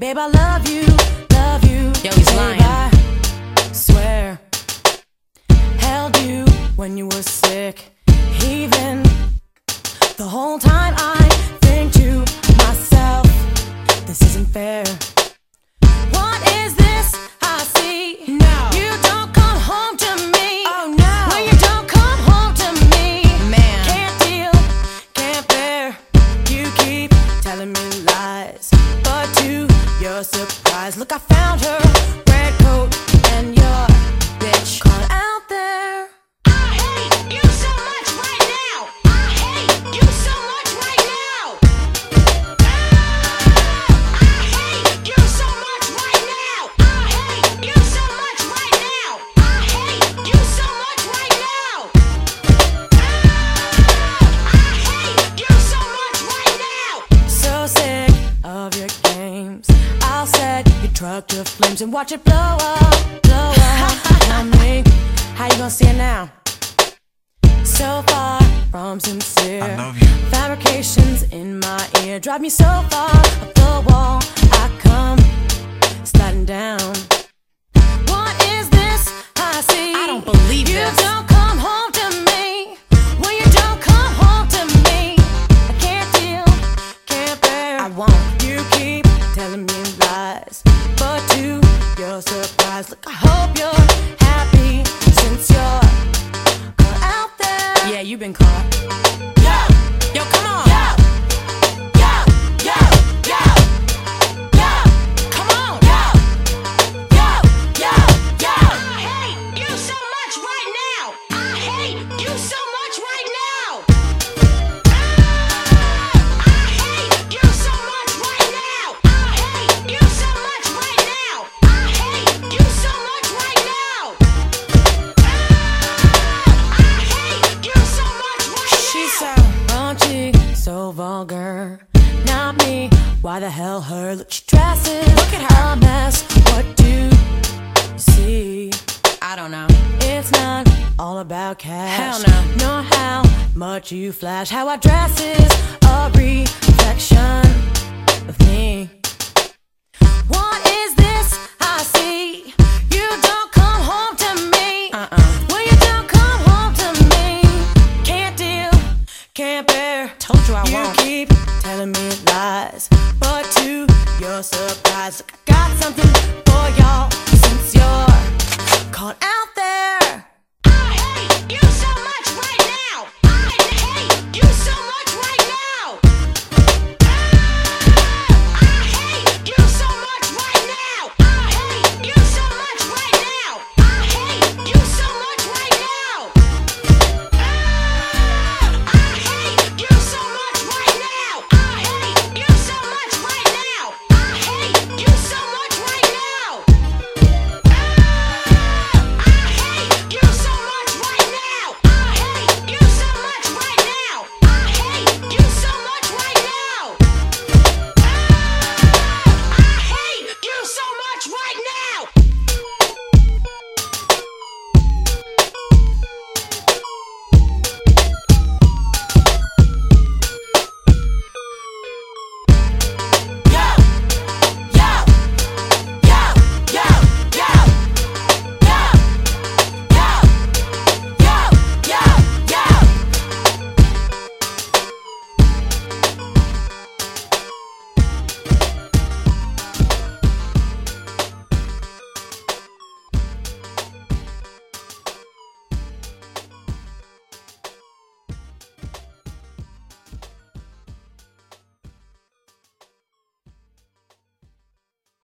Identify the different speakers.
Speaker 1: Babe, I love you, love you.
Speaker 2: Yo, he's
Speaker 1: babe,
Speaker 2: lying.
Speaker 1: I swear, held you when you were sick. Even the whole time I think to myself, this isn't fair. What is this I see?
Speaker 2: No.
Speaker 1: You don't come home to me.
Speaker 2: Oh no.
Speaker 1: When you don't come home to me,
Speaker 2: Man.
Speaker 1: can't deal, can't bear. You keep telling me lies, but to your surprise, look, I found her red coat and your bitch caught out there.
Speaker 3: I hate you so much right now. I hate you so much right now. I hate you so much right now. I hate you so much right now. I hate you so much right now. I hate you so much right now.
Speaker 1: So sick of your games. I'll set your truck to flames and watch it blow up, blow up. Tell me, how you gonna see it now? So far from sincere.
Speaker 4: I love you.
Speaker 1: Fabrications in my ear drive me so far up the wall. I come sliding down. What is this I see?
Speaker 2: I don't believe
Speaker 1: you
Speaker 2: this.
Speaker 1: don't come home to me. When you don't come home to me, I can't deal, can't bear.
Speaker 2: I won't.
Speaker 1: You keep telling me lies, but to your surprise, look, I hope you're happy since you're caught out there.
Speaker 2: Yeah, you've been caught. Yo, come on. Come on.
Speaker 3: I hate you so much right now. I hate you so much right now. I hate you so much right now. I hate you so much right now. I hate you so much right now. I hate you so much right now.
Speaker 1: She's so raunchy, so vulgar. Not me, why the hell her? Look, she dresses,
Speaker 2: Look at her.
Speaker 1: a mess. What do you see?
Speaker 2: I don't know.
Speaker 1: It's not all about cash.
Speaker 2: Hell no.
Speaker 1: Nor how much you flash. How I dress is a reflection of me. What is this I see? You don't come home to me. When you don't come home to me, can't deal, can't bear.
Speaker 2: Told you I
Speaker 1: You
Speaker 2: won't.
Speaker 1: keep telling me lies, but to your surprise,